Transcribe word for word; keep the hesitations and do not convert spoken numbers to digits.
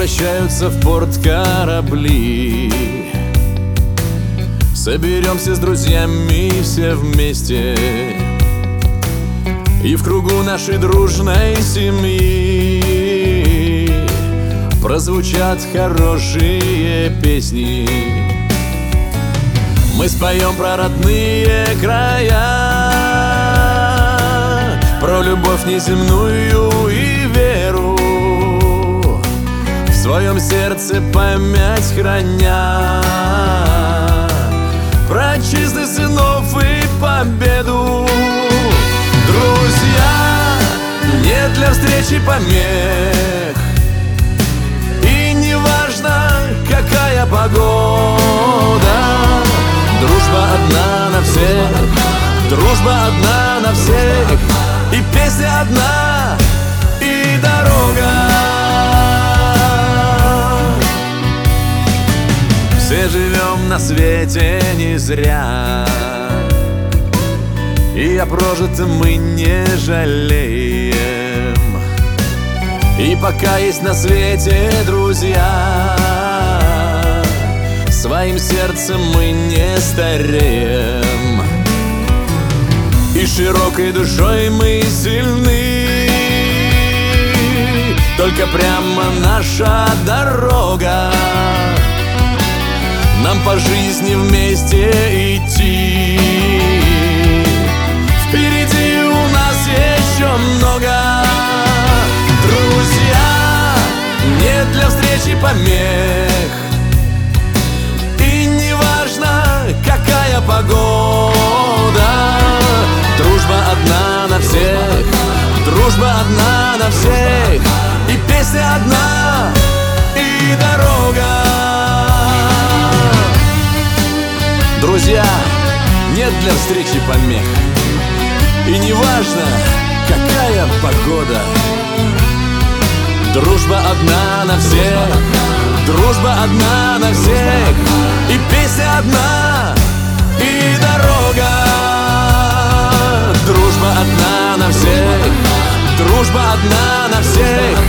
возвращаются в порт корабли. Соберемся с друзьями все вместе, и в кругу нашей дружной семьи прозвучат хорошие песни. Мы споем про родные края, про любовь неземную и веру, в своем сердце память храня, про чистых сынов и победу. Друзья, нет для встречи помех, и не важно, какая погода. Дружба одна на всех, дружба одна на всех, и песня одна, и дорога. Все живем на свете не зря, и о прожитом мы не жалеем. И пока есть на свете друзья, своим сердцем мы не стареем, и широкой душой мы сильны. Только прямо наша дорога, нам по жизни вместе идти. Впереди у нас еще много. Друзья, нет для встречи помех, и не важно, какая погода. Дружба одна на всех, дружба одна на всех, и песня одна, и дорога. Друзья, нет для встречи помех, и не важно, какая погода. Дружба одна на всех, дружба одна на всех, и песня одна, и дорога. Дружба одна на всех, дружба одна на всех,